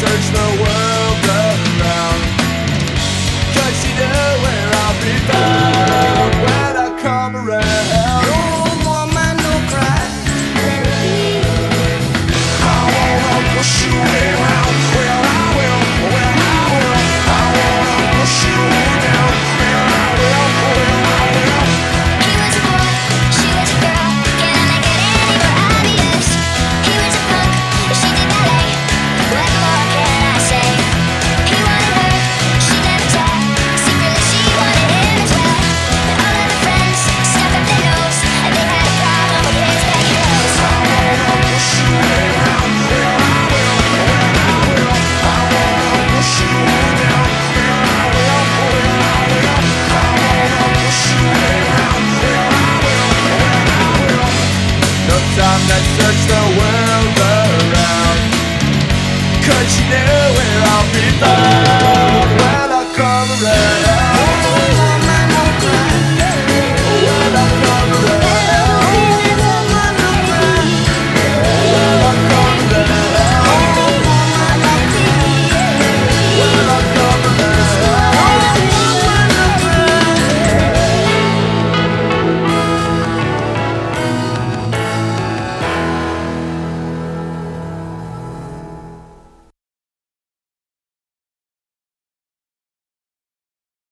search the world around, 'cause she knew where I'll be found when I come around. No woman, no cry. I wanna push you around. Well, I will. Well, I will. I wanna push you down. Well, I will. Well, I will. He was a boy, she was a girl. Can I make it any more obvious? He was a punk, she did ballet. What more can I say? He wanted her, she never tell. Secretly she wanted him as well. And all of her friends stuck up their nose, and they had a problem with his baggy clothes. I wanna push you around. Well, I will. Well, I will. I wanna push you down. Well, I will. Well, I will. I wanna push you around. Well, I will. Well, I will. No time to search the world around, 'cause she knew where I'll be found when I come around.